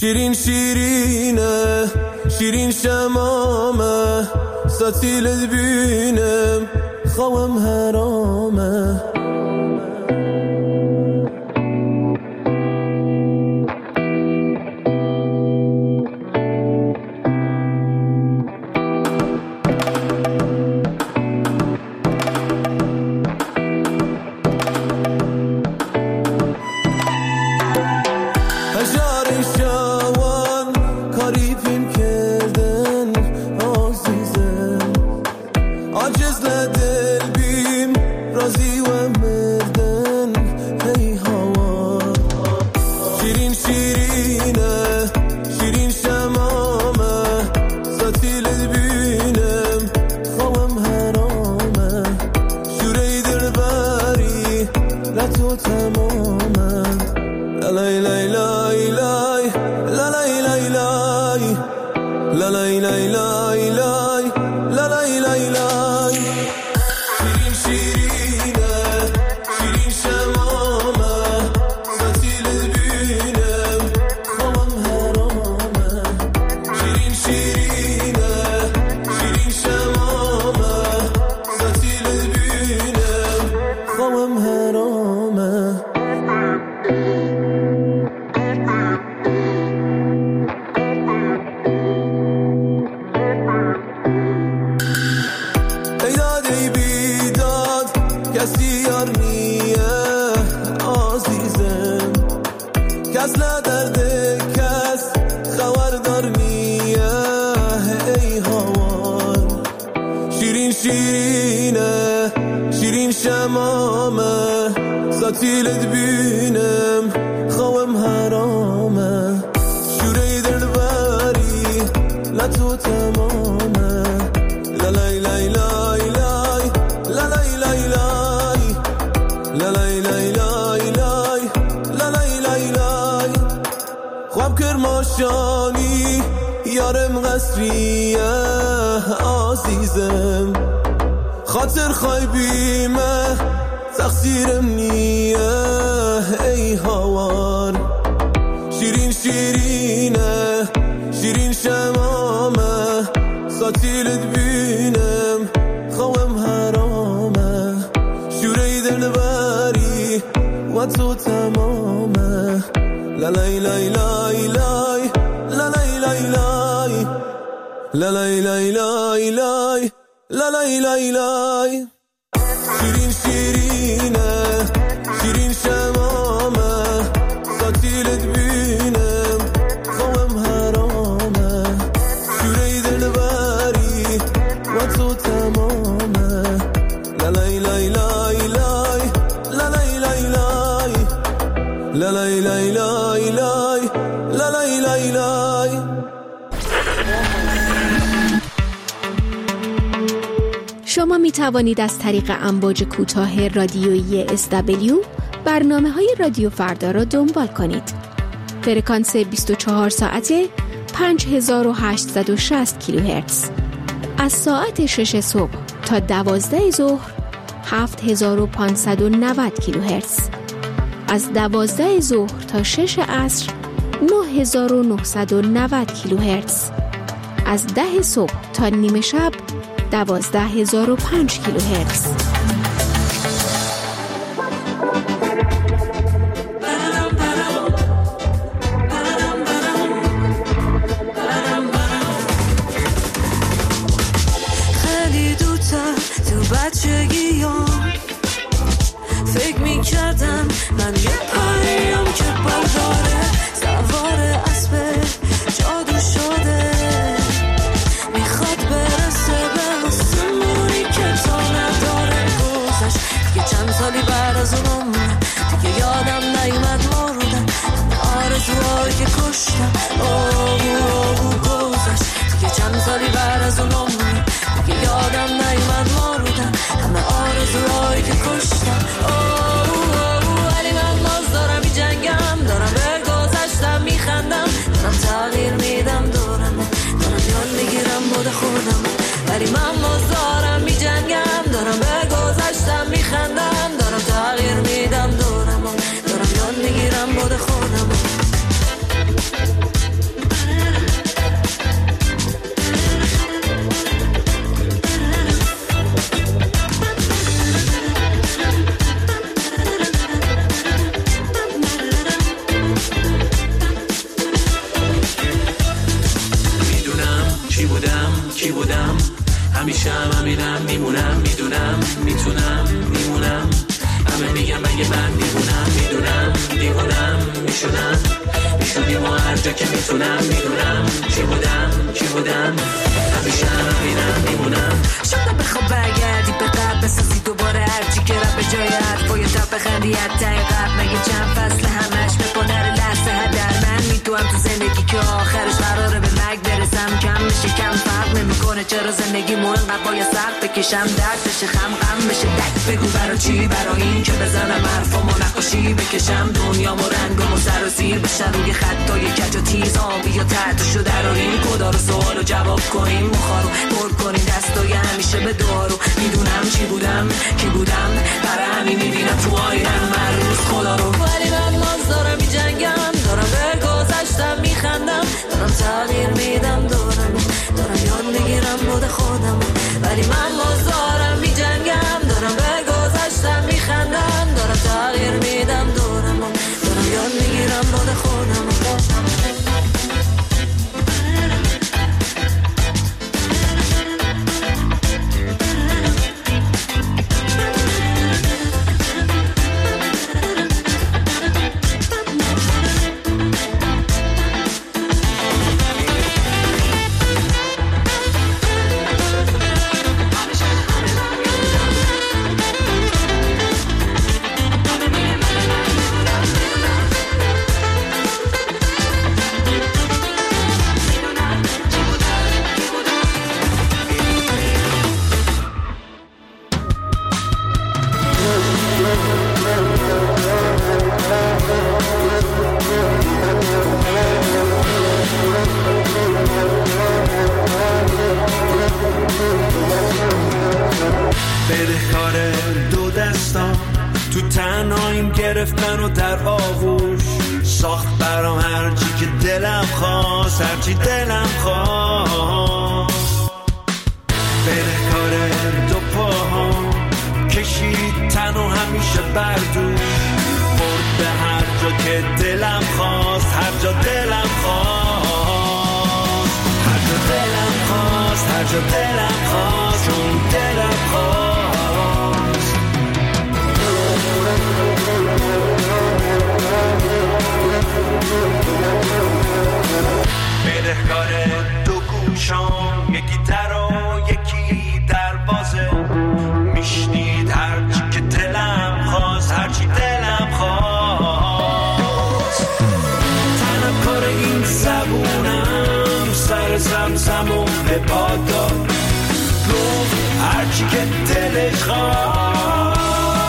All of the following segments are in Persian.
شیرین شیرینه شیرین شمامه ستیلت بینم خوام حرامه ستیلت بینم خوام حرامه شوره دلبری لطو تمامه لالای لای لای لای لالای لای لای لالای لای لای لای لالای لای لای خواب کرماشانی یارم قصریه عزیزم خاطر خایبیمه تقصیرم نیه ای هوار شیرین شیرینه شیرین شمامه ستیلت بینم خوام حرامه شوره دلبری و تو تمامه لالای لای لای لای لالای لای لای لالای لای لای لای لالای لای لای شیرین شیرینه شیرین شمامه ستیلت بینم خوام حرامه شوره دلبری و تو تمامه لالای لای لای لای لالای لای لای لالای لای لای لای لالای لای لای. شما می توانید از طریق امواج کوتاه رادیویی SW برنامه‌های رادیو فردا را دنبال کنید. فرکانس 24 ساعته 5860 کیلوهرتز. از ساعت 6 صبح تا 12 ظهر 7590 کیلوهرتز. از 12 ظهر تا 6 عصر 9990 کیلوهرتز. از 10 صبح تا نیمه شب 12005 کیلوهرتز. خیلی دوتا تو بچگیام فکر میکردم من یه پریم که برداره سوار اسب جادو شده میخواد برسه به آسمونی که تا نداره گذشت دیگه چند سالی بعد از اونم دیگه یادم نیومد مردم آرزوهایی که کشتم گذشت دیگه چند سالی بعد از اونم دیگه یادم نیومد مردم همه آرزوهایی که کشتم ولی من باز دارم می جنگم دارم به گذشتم می خندم دارم تغییر میدم دارم یاد میگیرم بود خودم ولی من باز دارم می جنگم دارم به گذشتم می خندم دارم تغییر میدم دارم یاد میگیرم بود خودم میگه من دیوونم، میدونم دیوونم میشونم، میشونیم و هر جا که میتونم، میدونم چی بودم همیشه همینم میمونم. شاید بخواب برگردی به قبل بسازی دوباره هرچی که رب به جای حرفای تب بخندی حتی قبل مگه چند فصل همش بپنر لحظه هدر من میدونم تو زندگی که آخرش قراره به مرگ برسم کم میشه کم فرق نمیکنه چرا زندگی مو انقدر باید سخت بکشم درد بشه غم بشه دک بگو برا چی برا این که بزنم حرفامو نقاشی بکشم دنیامو رنگامو سر و زیر بشن روی خطای کج و تیز آبی یا تحتشو دراریم کدا رو سوالو جواب کنیم مخارو پر کنیم دستای همیشه به دارو میدونم چی بودم کی بودم برای همین میبینم تو آینم من روز خدا رو ولی من ناز دارم بی جنگم دارم به گذشتم میخندم دارم تغییر میدم دارم یاد میگیرم بود خودم ولی من ناز دارم بی جنگم دارم به گذشتم میخندم دارم تغییر میدم دارم یاد میگیرم بود خودم بدهکار دو دستان تو تنهاییم گرفت منو در آغوش ساخت برام هرچی که دلم خواست هرچی دلم خواست بدهکار دو پاهام کشید تنو همیشه بردوش برد به هر جا که دلم خواست هر جا دلم خواست هر جا دلم خواست هر جا دلم خواست چون دلم خواست بدهکار دو گوشام یکی در و یکی دروازه میشنید هرچی که دلم خواست هرچی دلم خواست تنم کار این زبونم سر زمزم و به پادار گفت هرچی که دلش خواست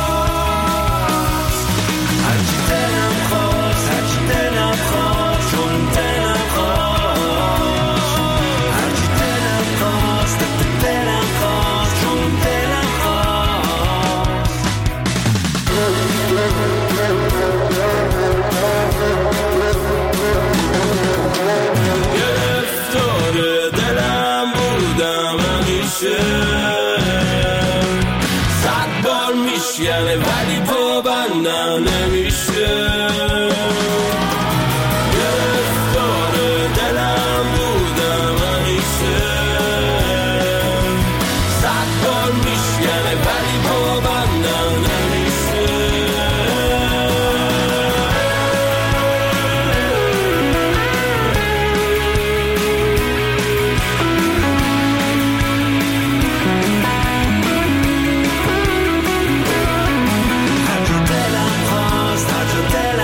هرچی دلم خواست هرچی دلم خواست چون دلم خواست هرچی دلم خواست دلم خواست چون دلم خواست گرفتار دلم بودم همیشه صد بار میشکنه ولی پا بندم نمیشه گرفتار دلم بودم همیشه صد بار میشکنه ولی پا بندم نمیشه هر جا دلم خواست هر جا دلم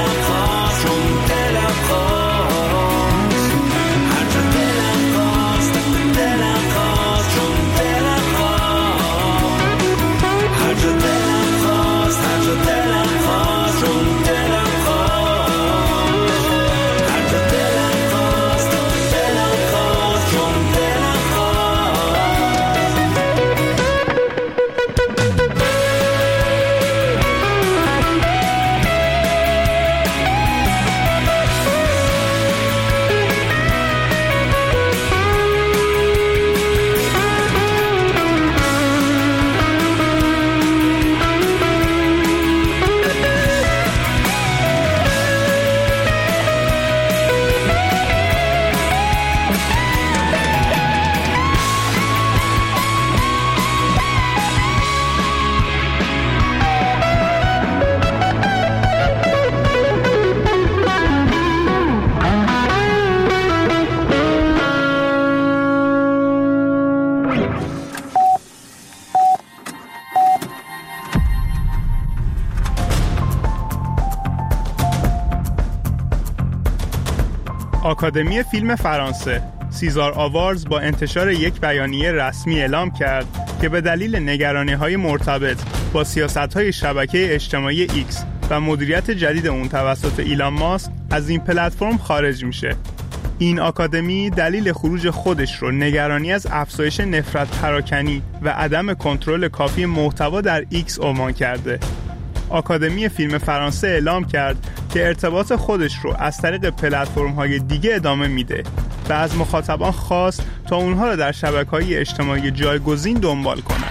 آکادمی فیلم فرانسه سیزار آوارز با انتشار یک بیانیه رسمی اعلام کرد که به دلیل نگرانی‌های مرتبط با سیاست‌های شبکه اجتماعی ایکس و مدیریت جدید اون توسط ایلان ماسک از این پلتفرم خارج میشه. این آکادمی دلیل خروج خودش رو نگرانی از افزایش نفرت پراکنی و عدم کنترل کافی محتوا در ایکس عنوان کرده. آکادمی فیلم فرانسه اعلام کرد که ارتباط خودش رو از طریق پلتفرم‌های دیگه ادامه میده و از مخاطبان خواست تا اونها رو در شبکه‌های اجتماعی جایگزین دنبال کنند.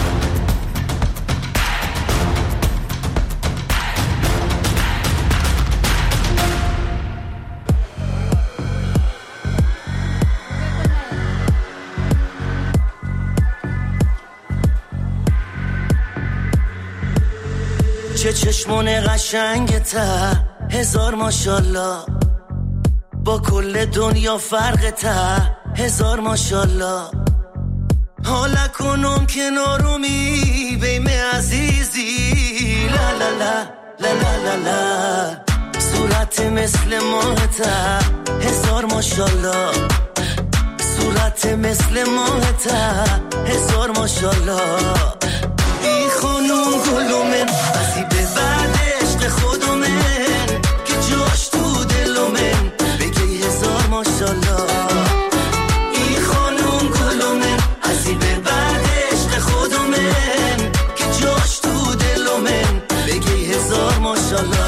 چه چشمون قشنگته، هزار ماشالله، با کل دنیا فرقته، هزار ماشالله. حالا کنم کنارومی بیم عزیزی، لا لا لا لا لا لا لا. صورت مثل ماهته، هزار ماشالله، صورت مثل ماهته، هزار ماشالله. ای خانوم گلومن بسی به بعد عشق خودمن که جاش تو دلومن بگی هزار ماشالله. ای خانوم گلومن بسی به بعد عشق خودمن که جاش تو دلومن بگی هزار ماشالله.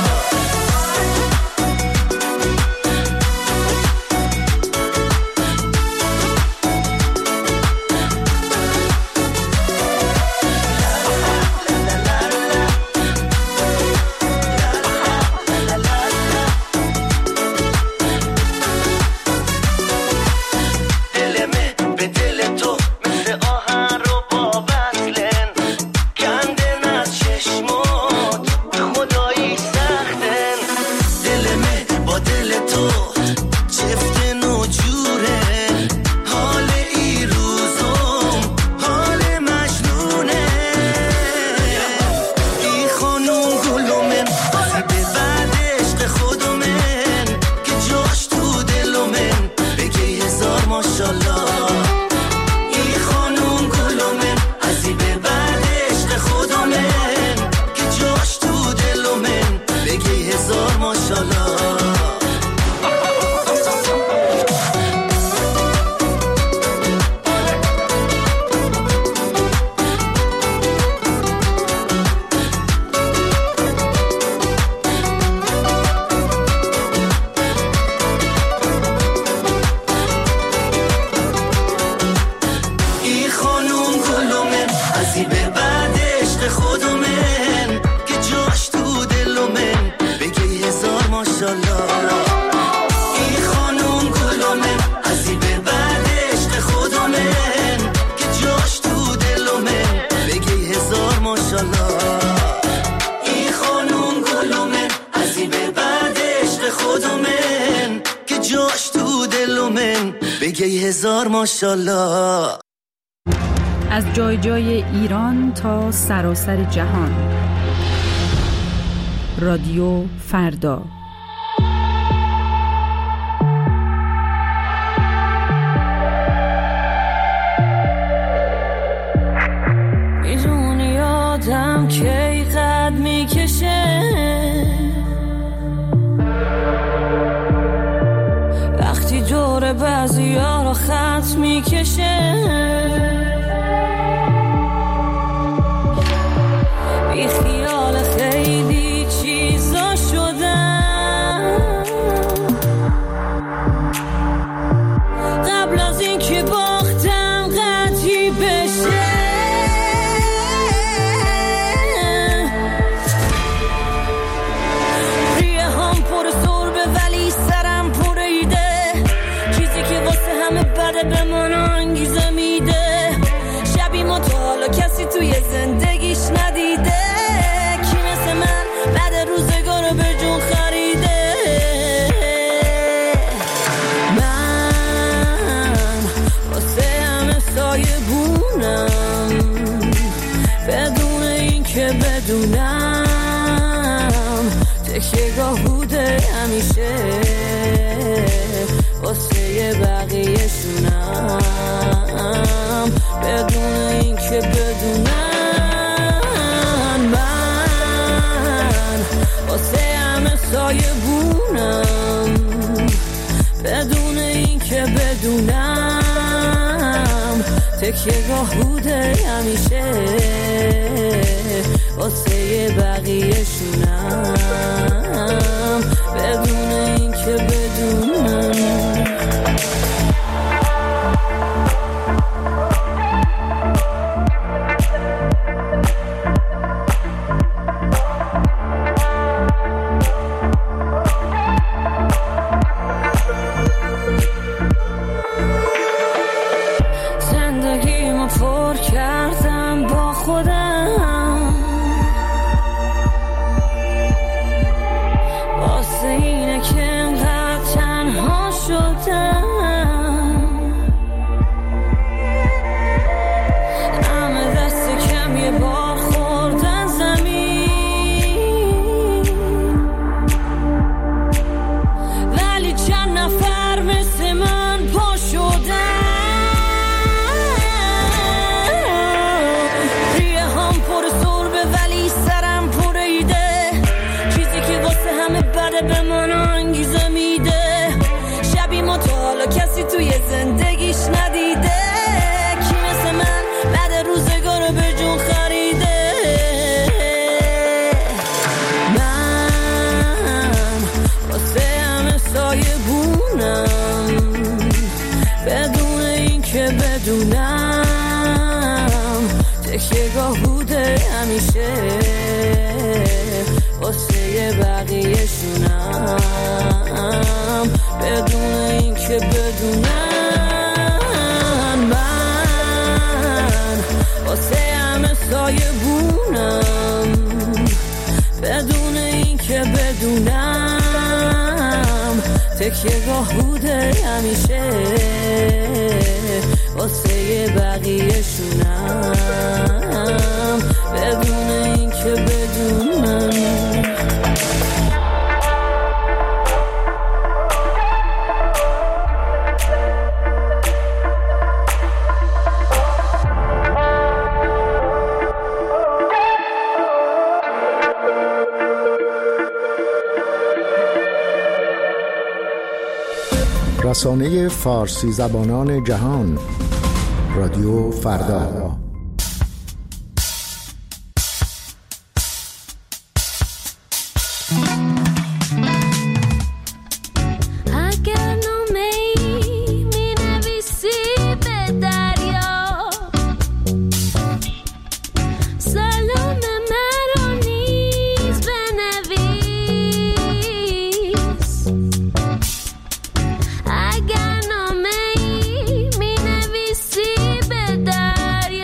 ماشالله. از جای جای ایران تا سراسر جهان، رادیو فردا. میدونی آدم کی قد میکشه وقتی دور بعضی ها رو خط میکشه، بی خیال خیلی چیزا شدم قبل از این که باختم قطعی بشه. ریه هم پر سربه ولی سرم پر ایده، چیزی که واسه همه بده به من انگیزه میده. شبی ما تا حالا کسی توی زندگیش ندیده، کی مثل من بعد روزگار به جون خریده. من واسه همه سایه بونم بدون این که بدونم تکیه‌گاه بوده همیشه واسه بقیه‌شونم، بدون این که بدونن من واسه همه سایه بونم، بدون این که بدونم تکیه‌گاه بوده همیشه واسه بقیه‌شونم، بدون این که بدونم. زندگیمو پر کردم با خودم، واسه اینه که انقدر تنها شدم، همه دست کم یه بار خوردن زمین، ولی چند نفر مثل من پا شدن، ریه هم پر سربه ولی سرم پر ایده، چیزی که واسه همه بده به من انگیزه میده، شبی ما تا حالا کسی توی زندگیش ندیده، کی مثل من بعد روزگار به جون خریده. من واسه همه سایه بونم، بدون این که بدونم تکیه‌گاه بوده همیشه واسه بقیه‌شونم، بدون این که بدونن من واسه همه سایه بونم، بدون این که بدونم تکیه‌گاه بوده همیشه واسه بقیه‌شونم، بدون این که بدونم. رسانه فارسی زبانان جهان، رادیو فردا. اگر نامه‌ای می‌نویسی به دریا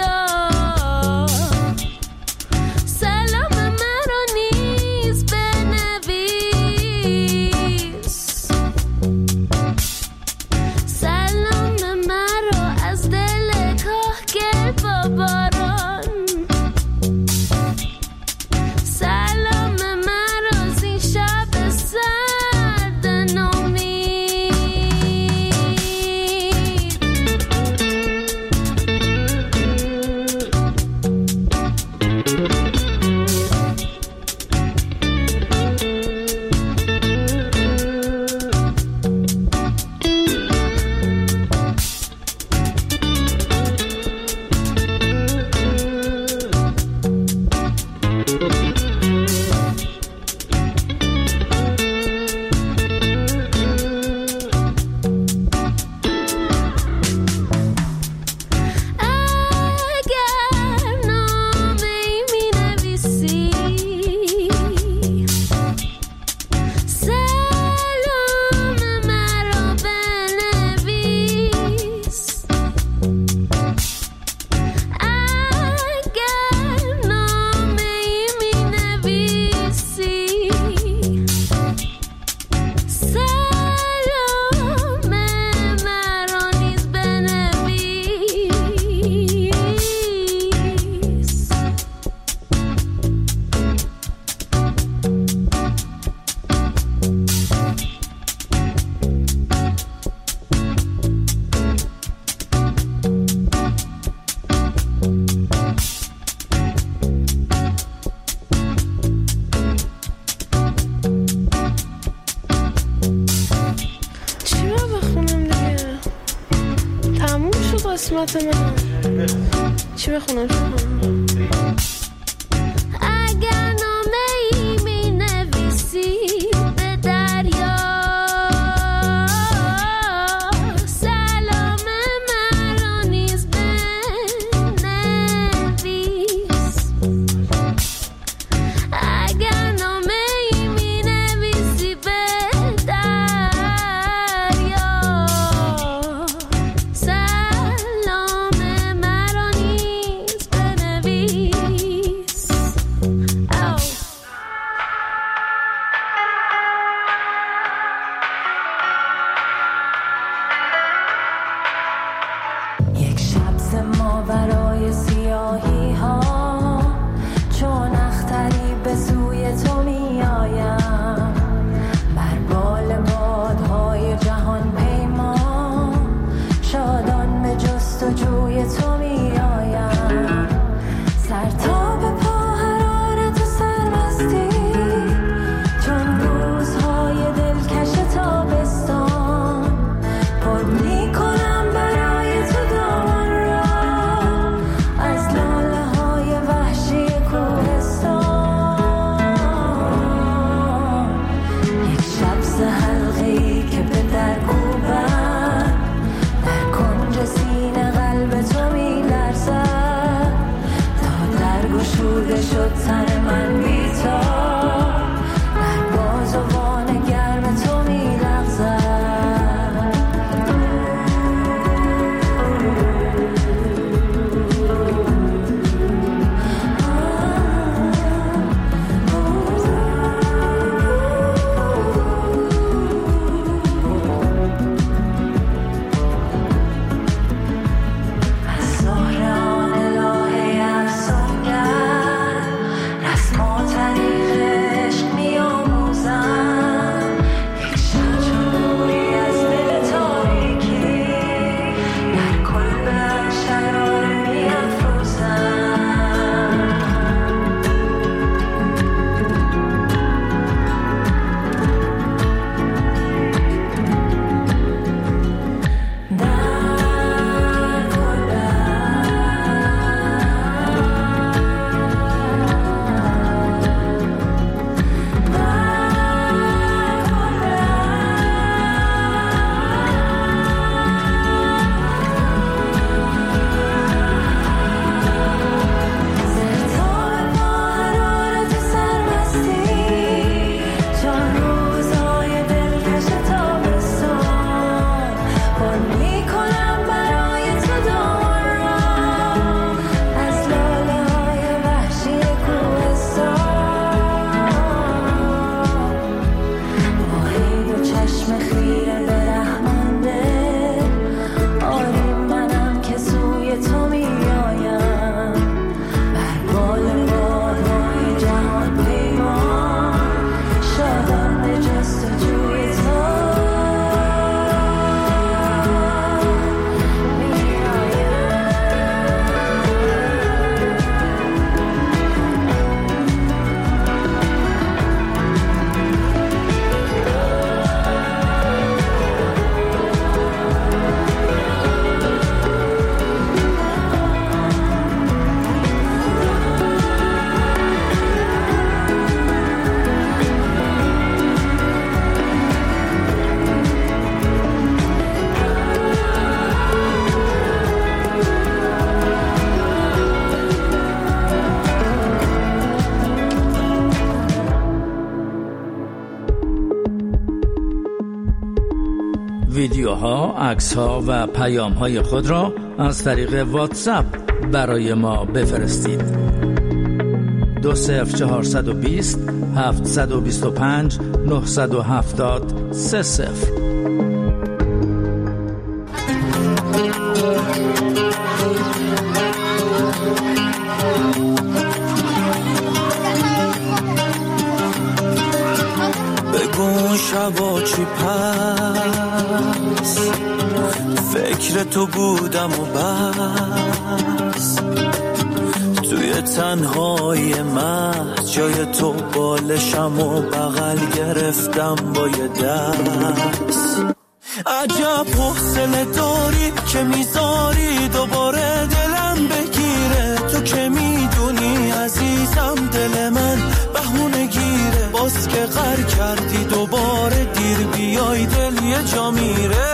قسمت من چی بخونم؟ اگر نامه ای می نویسی به دریا سلام مرا نیز بنویس. اگر نامه ای می نویسی به دریا سلام مرا نیز بنویس. یک شب ز ماورای سیاهی ها چون اختری به سوی تو می آیم، بر بال بادهای جهان پیما شادان به جستجوی تو می آیم. سر تا به پا حرارت و سرمستی چون روزهای دلکش تابستان پر می کنم برای تو دامان را از لاله های وحشی کوهستان. یک شب ز حلقه‌ای که به در کوبم در کنج سینه قلب تو می لرزد تا در گشوده شد تن من بی‌تاب در بازوان گرم تو می لغزد. از ظهر آن الهه افسونگر رسم و طریق عشق می آموزم. یک شب چون نوری از دل تاریکی در کل شرار می افروزم. ویدیوها، عکس‌ها و پیام‌های خود را از طریق واتساپ برای ما بفرستید. 20420 725 970 30. بگو شبا چی پس فکر تو بودم و بس توی تنهای محض جای تو بالشم و بغل گرفتم با یه دست عجب حوصله داری که میذاری دوباره دلم بگیره. تو که میدونی عزیزم دل من بهونه گیره. باز که غر کردی دوباره دیر بیای دل یه جا میره.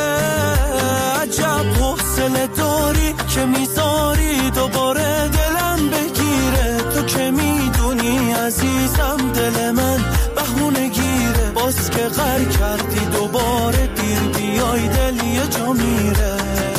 عجب حوصله داری که میذاری دوباره دلم بگیره. تو که میدونی عزیزم دل من بهونه گیره. باز که غر کردی دوباره دیر بیای دل یه جا میره.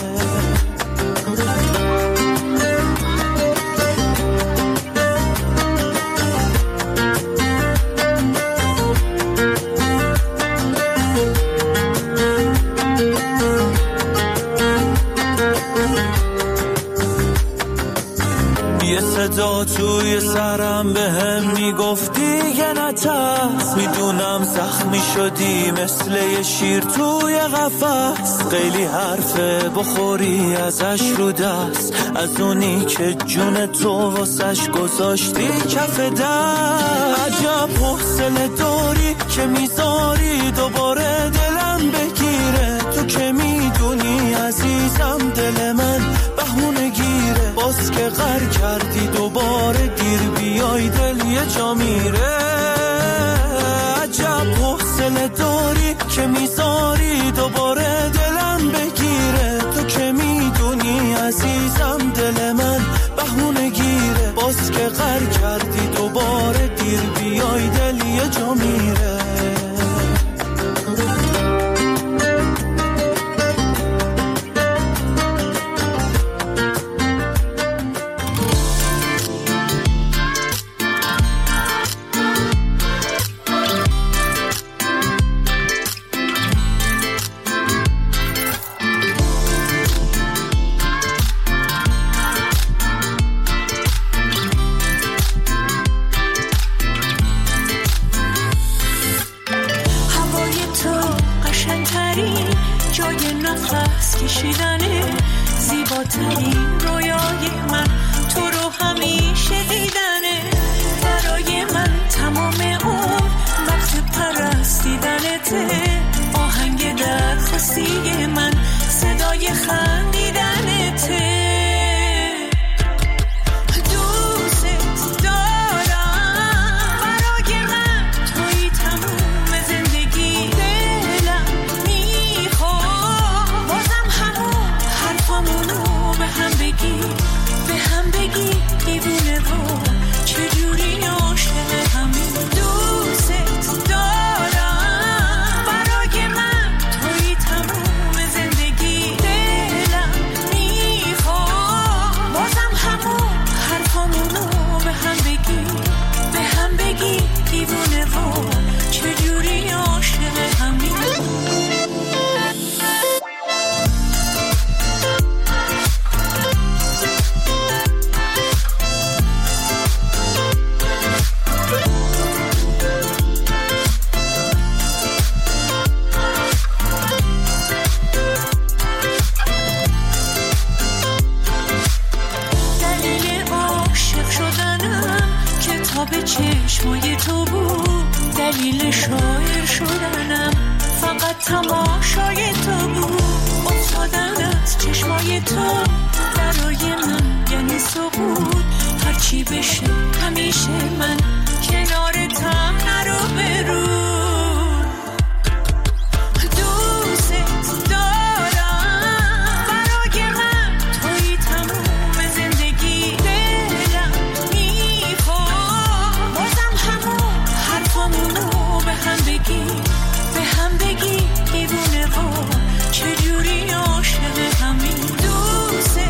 صدا توی سرم به هم میگفتی یه نترس. میدونم زخمی شدی مثل یه شیر توی قفس. خیلی حرفه بخوری ازش رو دست، از اونی که جون تو واسش گذاشتی کف دست. عجب حوصله داری که میذاری دوباره دلم بگیره. تو که میدونی عزیزم دل من بهونه گیره. باز که غر کردی دوباره دیر بیای دل یه جا میره. عجب حوصله داری که میذاری دوباره دلم بگیره. تو که میدونی عزیزم دل من بهونه گیره. باز که غر کردی دوباره دیر بیای دل یه جا میره.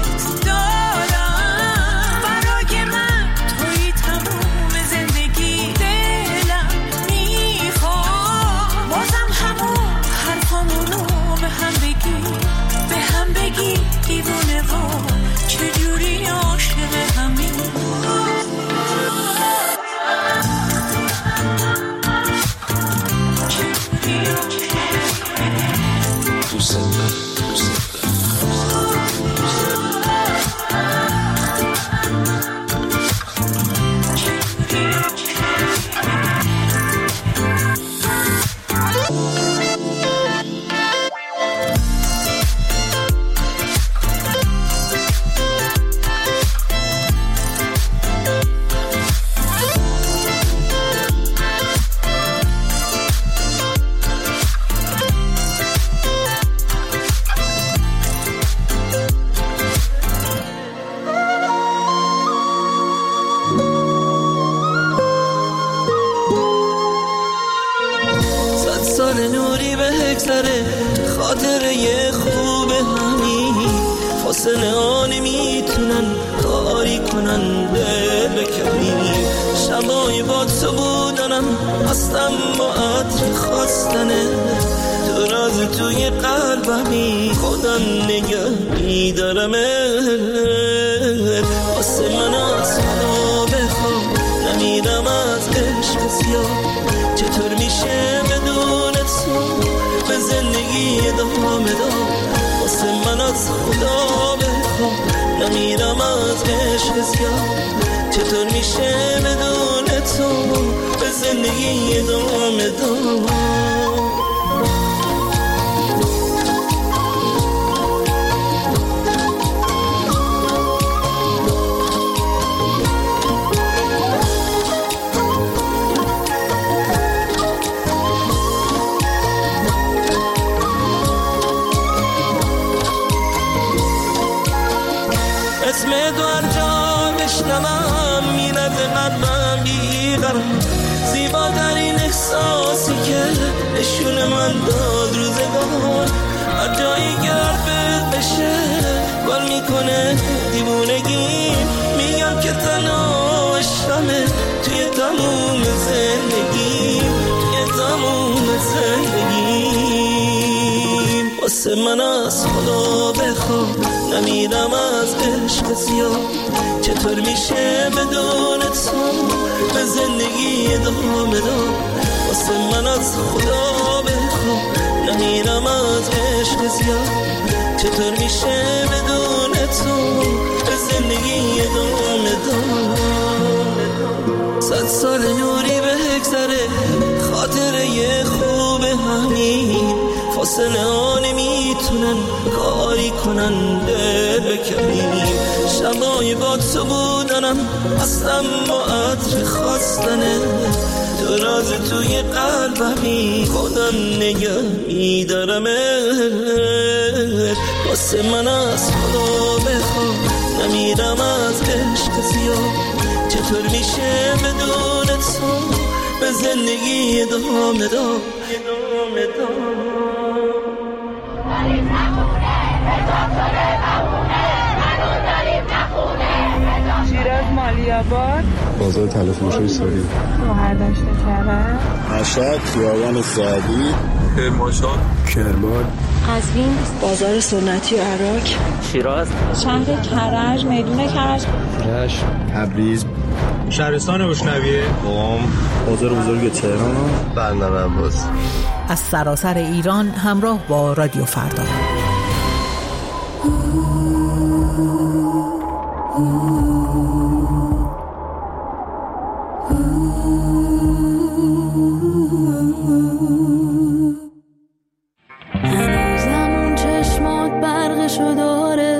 زندگی سال نوری به هکسره خاطره یه خوب همین فاصله ها نمیتونن کاری کنن دل بکنی شبای با تو بودنم هستم با عطر خواستنه تو راز توی قلبمی خودم نگه میدارمت واسه من از حالا بخوام نمیرم از عشق زیاد چطور میشه بدون تو به زندگی ادامه داد واسه من از خدا بخوام نمیرم از عشق زیاد چطور میشه بدون تو به زندگی ادامه داد اسم دوار جا بشنمم میرد قلبم بیقرم زیباترین احساسی که نشون من داد روزگار هر جایی که حرفت بشه بار میکنه دیوونگی میگم که تنها عشقمه توی تموم زندگی توی تموم زندگی واسه من از خدا بخوام نمیرم از عشق زیاد چطور میشه بدون تو به زندگی ادامه داد واسه من از خدا بخوام نمیرم از عشق زیاد چطور میشه بدون تو به زندگی ادامه داد 100 سال نوری به هکسره خاطره یه خوب همین فاصله ها نمیتونن کاری کنن دل بکنیم شبای با تو بودنم هستم با عطر خواستنه تو راز توی قلبمی خودم نگه میدارمت واسه من از خدا بخوام نمیرم از عشق زیاد چطور میشه بدون تو به زندگی ادامه داد شیراز مالیاباد بازار تلفروشی ساری مهرداشت کرد مشهد خیابان سعدی کرمانشاه کرمان قزوین بازار سنتی عراق شیراز شهر کرج میدون کرج رشت تبریز شهرستان اشنویه قم بازار بزرگ تهران بندر عباس از سراسر ایران همراه با رادیو فردا هنوزم اون چشمات برقشو داره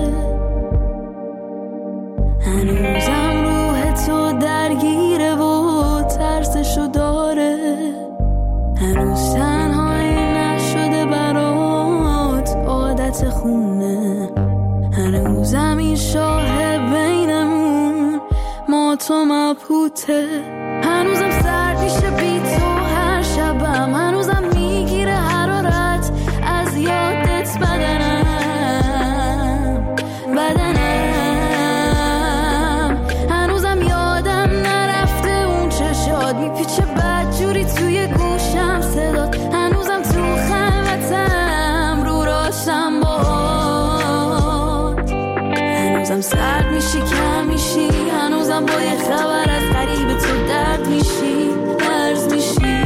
هنوزم روح تو درگیره و ترسشو داره هنوز تنهایی نشده برات عادت خونه هنوزم این شاه بینمون ما تو مبهوته هنوزم سرد میشه بی تو هر شبم هنوزم میگیره حرارت از یادت بدنم هنوزم یادم نرفته اون چشات میپیچه بدجوری توی گوشم صدات هنوزم تو خلوتم رو راشم باد هنوزم سرد میشی کم میشی هنوزم با یه خبر از قریب تو درد میشی درز میشی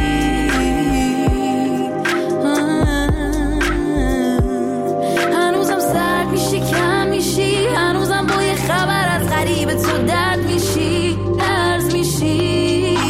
هنوزم سرد میشی کم میشی هنوزم با یه خبر از قریب تو درد میشی درز میشی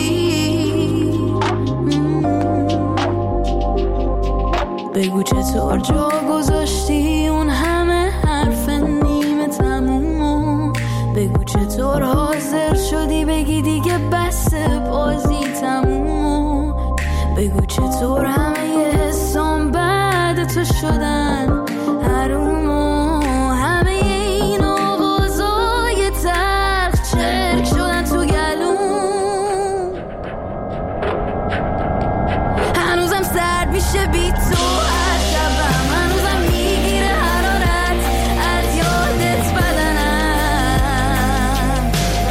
بگو چطور جا گذاشتی اون همه حرف نیمه تمومو بگو چطور حاضر شدی بگی دیگه بس بازی تمومو بگو چطور همه یه حسام بعد تو شدن حرومو همه این آوازای تلخ چرک شدن تو گلوم هنوزم میشه بی تو هر شبم هنوزم میگیره حرارت از یادت بدنم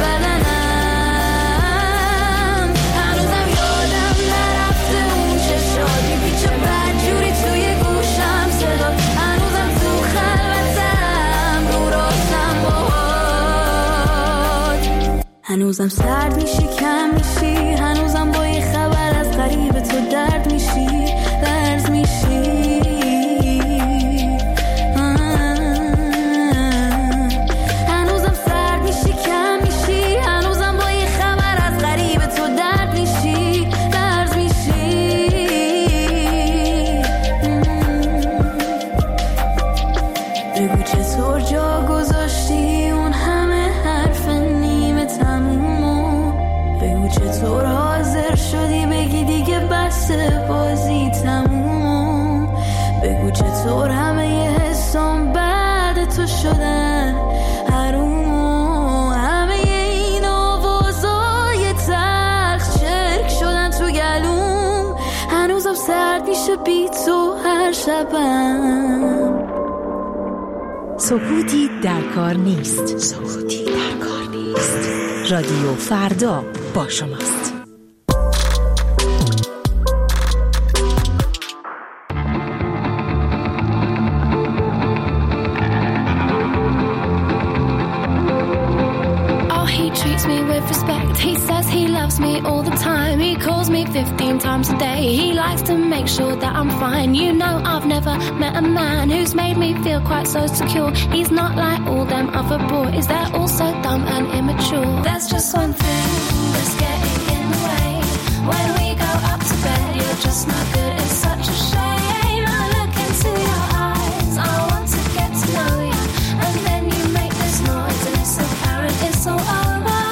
هنوزم یادم نرفته اون چشات میپیچه بدجوری توی گوشم صدا هنوزم تو خلوتم رو راستم باهات هنوزم سرد میشی کم میشی هنوزم با یه خبر از قریب تو درد میشی لرز میشی هنوزم سرد میشی کم میشی هنوزم با یه خبر از قریب تو درد میشی لرز میشی بگو چطور جا گذاشتی اون همه حرف نیمه تمومو بگو چطور حاضر شدی بگی دیگه بس بازی تموم بگو چطور همه یه حسام بعد تو شدن حروم همه این آوازای تلخ چرک شدن تو گلوم هنوزم سرد میشه بی تو هر شبم سکوتی در کار نیست رادیو فردا با شماست. Treats me with respect. He says he loves me all the time. He calls me 15 times a day. He likes to make sure that I'm fine. You know I've never met a man who's made me feel quite so secure. He's not like all them other boys. They're all so dumb and immature. There's just one thing that's getting in the way. When we go up to bed, you're just not good. It's such a shame. I look into your eyes. I want to get to know you. And then you make this noise and it's apparent it's all over.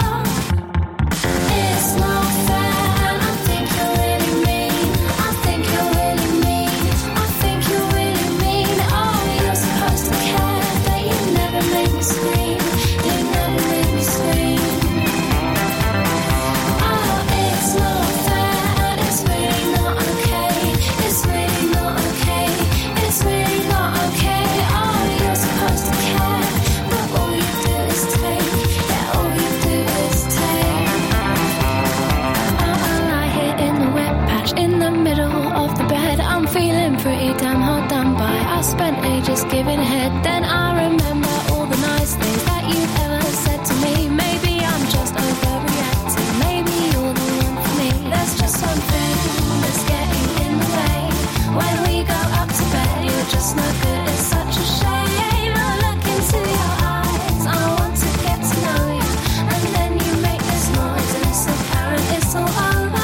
Pretty damn hard done by. I spent ages giving head. Then I remember all the nice things that you've ever said to me. Maybe I'm just overreacting. Maybe you're the one for me. There's just one thing that's getting in the way. When we go up to bed, you're just not good. It's such a shame. I look into your eyes. I want to get to know you. And then you make this noise and it's apparent it's all over.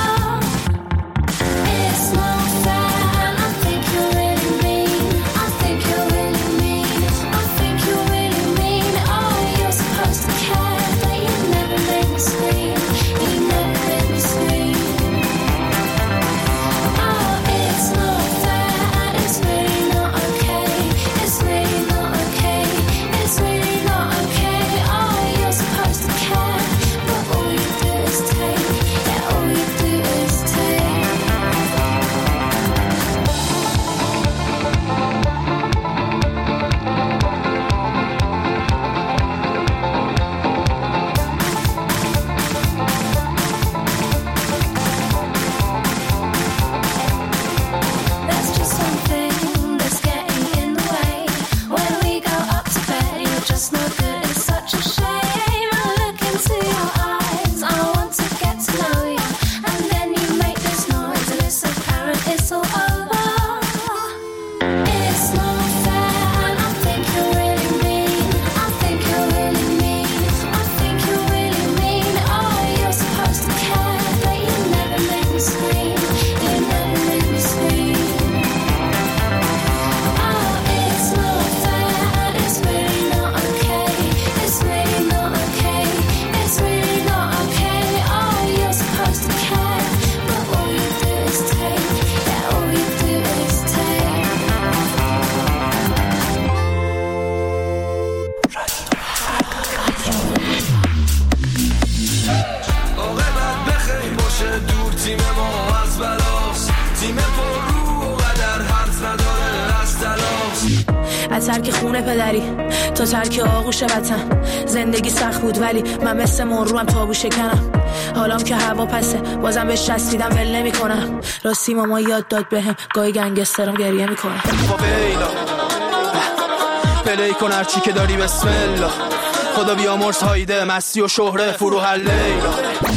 It's not fair. تیم ما از بلاست تیم پر رو و قدم از ترک خونه پدری تا ترک آغوش وطن. زندگی سخت بود ولی من مثل مروم تابو شکنم. حالام که هوا پسه بازم بهش چسبیدم ول نمی‌کنم. راستی ماما یاد داد بهم گاهی گنگسترم گریه میکنه. پلی کن هرچی که داری بسم الله. خدا بیامرز هایده مستی و شهره فرو هر لیلا.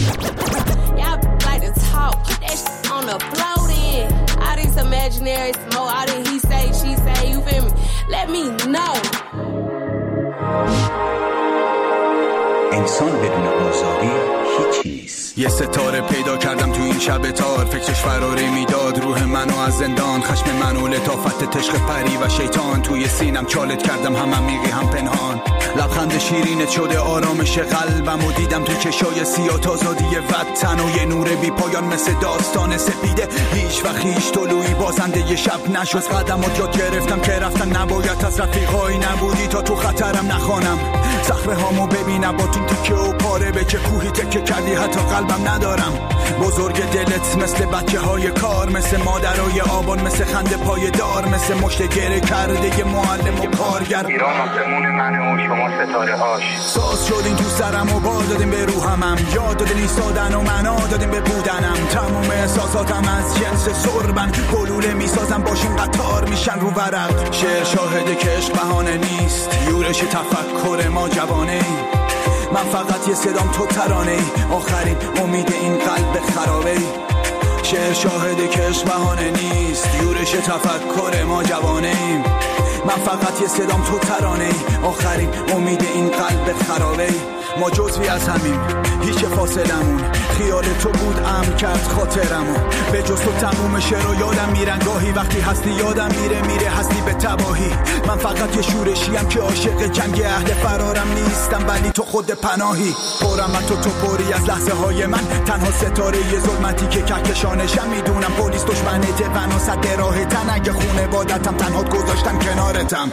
انسان بدون آزادی هیچی نیست. یه ستاره پیدا کردم تو این شب تار، فکرش فراری میداد روح منو از زندان. خشم منو لطافت تشق پری و شیطان، توی سینم چالت کردم هم عمیقی هم پنهان. لبخند شیرینت شده آرامش قلبم و دیدم تو چشای سیاه آزادی وطن و یه نور بی پایان مثل داستان سپیده. هیچ وقت هیچ طلوعی بازنده یه شب نشد. قدمات یاد گرفتم که رفتن نباید، از رفیقایی نبودی تا تو خطرم نخوانم. صخره هامو ببینم با تو تیکه و پاره، به که کوهی تکه کردی حتی قلبم ندارم. بزرگ دلت مثل بچه های کار، مثل مادرای آبان، مثل خنده پای دار، مثل مشت گره کرده ی معلم و کارگر. ایران آسمون منه و شما ستاره هاش. ساز شدین تو سرم و بال دادیم به روحمم، یاد دادین ایستادن و معنا دادیم به بودنم. تموم احساساتم از جنس سربن، گلوله میسازم باشین قطار میشن رو ورق. شعر شاهده که عشق بهانه نیست، یورش تفکر ما جوانه ای. من فقط یه صدام تو ترانه ای، آخرین امید این قلب خرابه ای. شعر شاهده که عشق بهانه نیست، یورش تفکر ما جوانه ایم. من فقط یه صدام تو ترانه ای، آخرین امید این قلب خرابه ای. ما جزوی از همین، هیچ فاصلمون، خیال تو بود امر کرد خاطرمو. به جز تو تموم شعر و یادم میرن گاهی، وقتی هستی یادم میره هستی به تباهی. من فقط یه شورشیم که عاشق جنگ، اهل فرارم نیستم ولی تو خود پناهی. پرم من تو پری از لحظه های من، تنها ستاره یه ظلمتی که کهکشانشم. میدونم پلیس دشمنته و صد راه تن، اگه خونه بادتم تنهات گذاشتم کنارتم.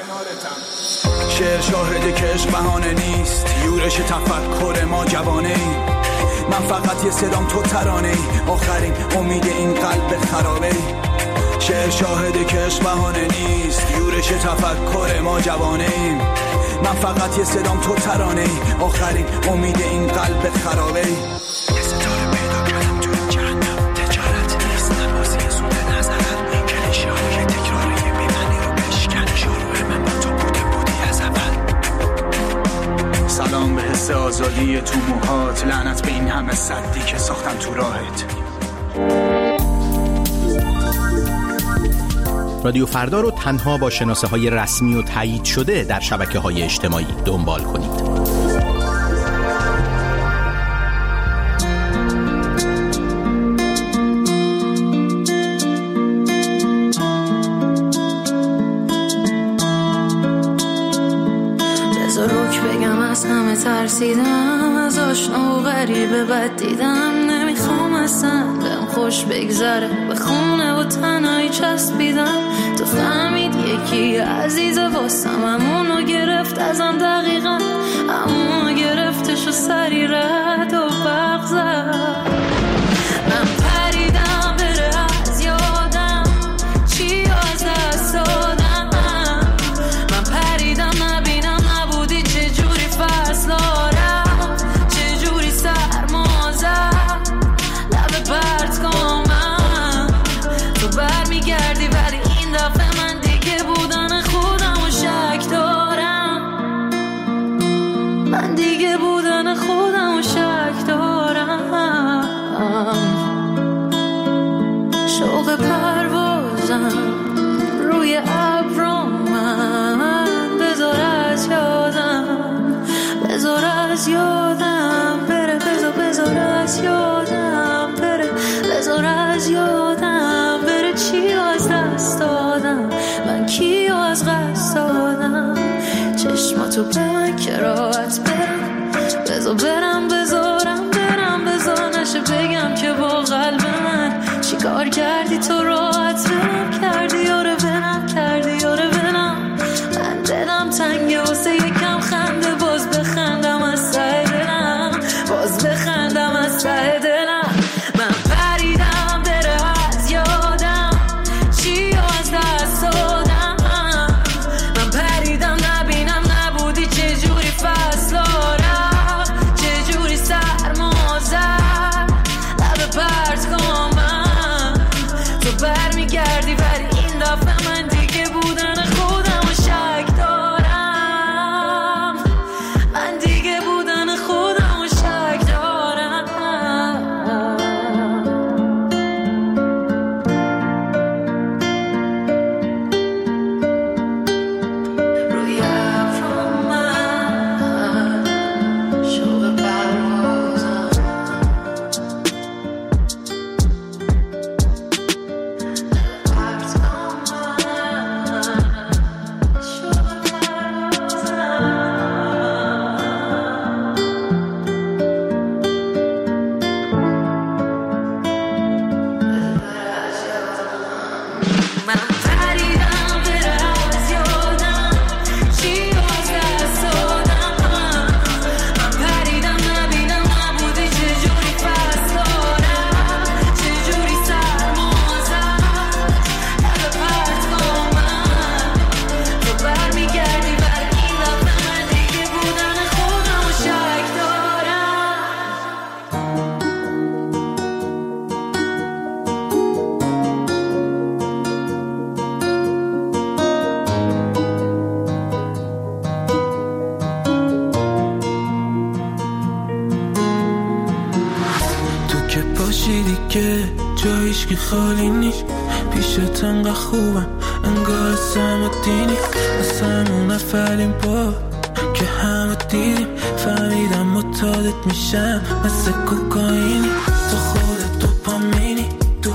شعر شاهده که عشق بهانه نیست، یورش تفکر ما جوانه ای. من فقط یه صدام تو ترانه ای، آخرین امید این قلب خرابه ای. شعر شاهده که عشق بهانه نیست، یورش تفکر ما جوانه ایم. من فقط یه صدام تو ترانه ای، آخرین امید این قلب خرابه ای. یه ستاره پیدا کردم تو این جهنم، تجارت نیست نبازی سود نظرت. کلیشه های تکراری میمنی رو بشکن، شروع من با تو بودی از اول. سلام به حس آزادی تو موهات، لعنت به این همه صدی که ساختن تو راهت. رادیو فردا رو تنها با شناسه های رسمی و تایید شده در شبکه های اجتماعی دنبال کنید. از همه ترسیدم، از آشنا و غریبه بد دیدم. نمیخوام اصلا بهم خوش بگذره، به خونه و تنهایی چسبیدم. تو فهمید یکی عزیز واسم، همونو گرفت ازم دقیقا، همونو گرفتش و سری رد و برق زد. من پریدم بره از یادم، چی از دست دادم. من پریدم نبینم نبودی، چجوری فصل دارم، چجوری سرما زد لب پرت کنم. تو برمیگردی ولی این دفعه من دیگه بودن خودم و شک دارم. من دیگه بودن خودم و شک دارم. شوق پروازم روی ابرم، من بذار از یادم، بذار از یادم بره، بذار از یادم بره، بذار از یادم بره. چی از دست دادم من، کی از قصد دادم. چشماتو به من که راحت برم، بذار برم، بذارم برم، بذار نشه بگم که با قلب من چی کار کردی تو راحت برم کردی. یاره برم کردی، یاره برم. من دلم تنگه واسه یکم خنده، باز بخندم از ته دلم، باز بخندم از ته دلم. من پریدم بره از یادم، چی از دست دادم. من دیگه جایش که خالی نیست، پیشت انقدر خوبم انگار اسم و دینی، از همون اولین بار که همه دیدیم فهمیدم متعادت میشم مثل کوکائینی، تو خودت دوپامینی،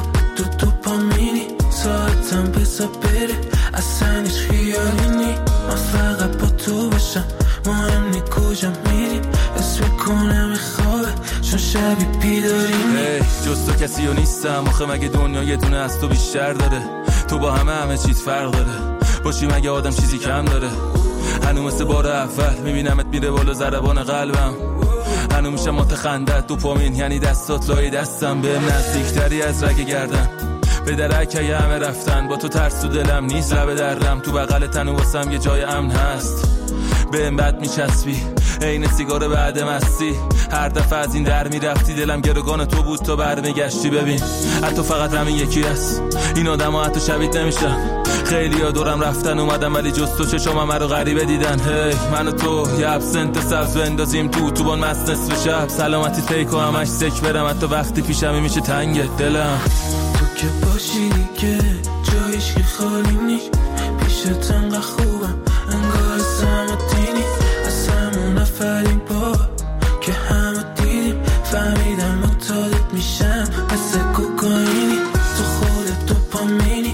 دوپامینی، ساعتم بزا بره اصلا هیچ خیالی نی، من فقط با تو باشم مهم نی کجا میریم، اسم کنم خوابه چون شبی بیداری نی. جز تو کسی ها نیستم آخه مگه دنیا یه دونه از تو بیشتر داره، تو با همه چیز فرق داره، باشی مگه آدم چیزی کم داره، هنو مثل بار اول میبینمت میره بالا ضربان قلبم، هنو میشم متخندت دوپامین یعنی دستات لای دستم، بهم نزدیکتری از رگ گردن، به درک همه رفتن، با تو ترس تو دلم نیست لب دردم، تو بغل تنو واسم یه جای امن هست، بهم بد میچسبی عین سیگار بعد مستی، هر دفعه از این در میرفتی دلم گروگان تو بود تا برمیگشتی، ببین حتی فقط همین یکی هست، این آدم ها حتی شبیه نمیشن، خیلی ها دورم رفتن اومدم ولی جز تو چشام من رو غریبه دیدن، هی من و تو یه ابسنت سبز بندازیم تو بان مست نصف شب، سلامتی تیک و همش سک برم، حتی وقتی پیشمی میشه تنگ دلم، تو که باشی دیگه جایش که خالی نیست، پیشت انقدر خوبم انگار اسم و دینی، از همون اولین بار که همه دیدیم فهمیدم متعادت میشم مثل کوکائینی، تو خودت دوپامینی،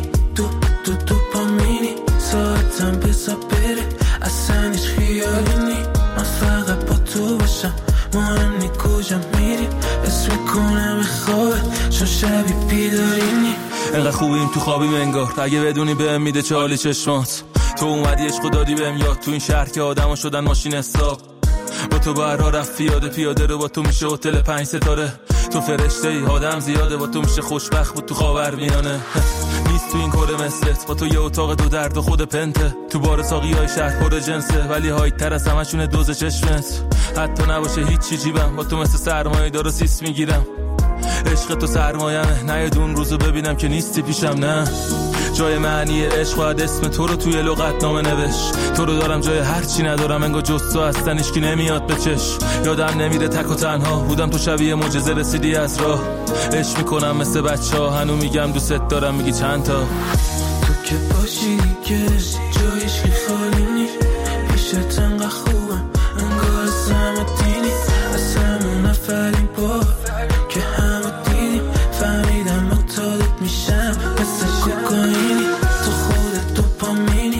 دوپامینی، ساعتم بزا بره اصلا هیچ خیالی نی، من فقط با تو باشم مهم نی کجا میریم، اسم کنم خوابه چون شبی بیداری نی. انقدر خوبیم تو خوابیم انگار، اگه بدونی بهم میده چالی چشمات، تو اومدی عشق دادی بهم یاد، تو این شهر که آدم ها شدن ماشین حساب، با تو بر راه رفت پیاده رو با تو میشه هتل 5 ستاره، تو فرشته ای آدم زیاده با تو میشه خوشبخت بود تو خاورمیانه، نیست تو این کره مثلت، با تو یه اتاق دو درد و خود پنته، تو بار ساقیای شهر پر جنسه ولی هایت تر از همشونه دوز چشمت، حتی نباشه هیچ جیبم با تو مثل سرمایه دار و سیس میگیرم، عشق تو سرمایمه نه اون روزو ببینم که نیستی پیشم، نه جای معنی عشق و اسم تو رو توی لغت نامه نوش، تو رو دارم جای هرچی ندارم انگار جز تو هستن هیچکی نمیاد به چش، یادم نمیره تک و تنها بودم تو شبیه معجزه رسیدی از راه، عشق میکنم مثل بچه ها هنو میگم دوست دارم میگی چند تا، تو که باشی دیگه جایش که خالی نیست، پیشت انقدر خوبم انگار اسم و دینی، از همون اولین بار که همه دیدیم فهمیدم متعادت میشم مثل کوکائینی، تو خودت دوپامینی،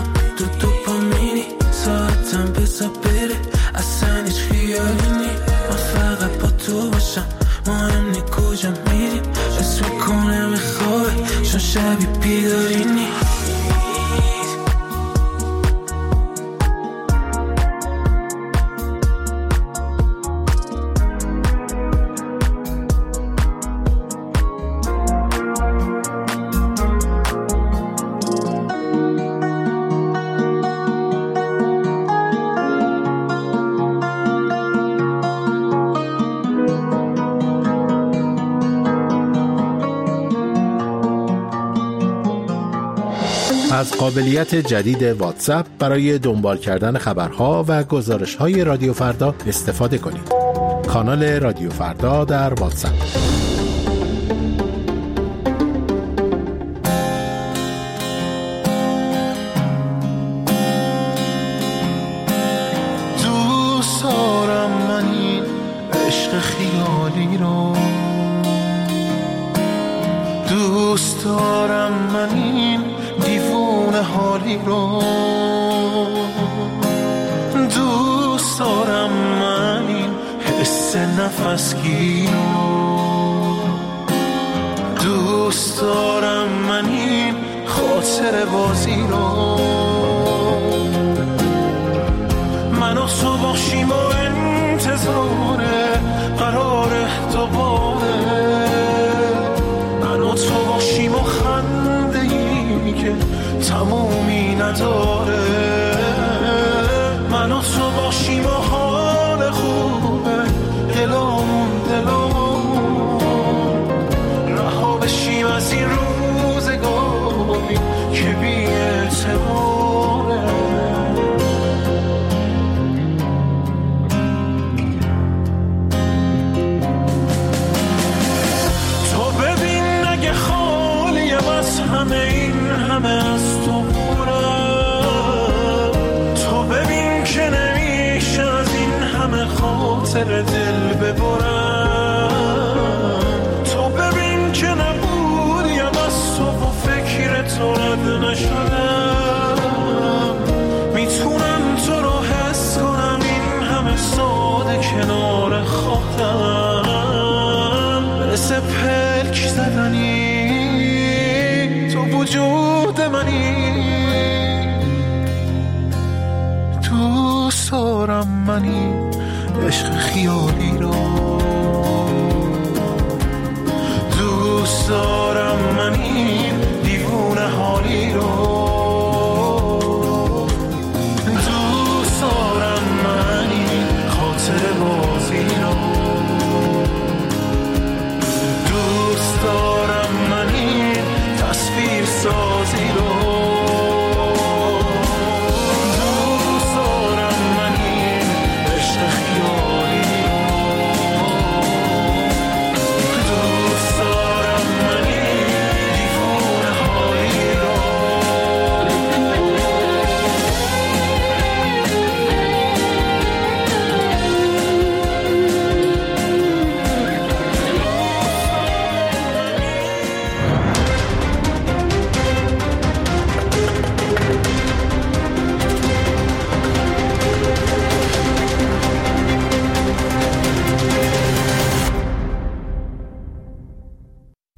دوپامینی، ساعتم بزا بره اصلا هیچ خیالی نی، من فقط با تو باشم مهم نی کجا میریم، اسم کنم خوابه چون شبی بیداری نی. از قابلیت جدید واتساپ برای دنبال کردن خبرها و گزارش‌های رادیو فردا استفاده کنید. کانال رادیو فردا در واتساپ. دوست دارم من این عشق خیالی رو، دوست دارم من این دیوونه حالی رو، دوست دارم من این حس نفسگی رو، دوست دارم من این خاطر بازی رو، من و تو باشیم و انتظار قرار دوباره، من و تو باشیم و خنده ای که تمومی نداره، من و تو باشیم و حال خوبه دلامون رها بشیم از این روزگاری که بی اعتباره. همه این همه از تو پرم. تو ببین که نمیشه از این همه خاطر دل ببرم. تو ببین که نبودیم از تو و فکر تو رد نشدم. میتونم تو رو حس کنم این همه ساده کنار خودم. مثل پلک زدنی تو وجود منی. دوست دارم منی عشق خیالی رو. دوست دارم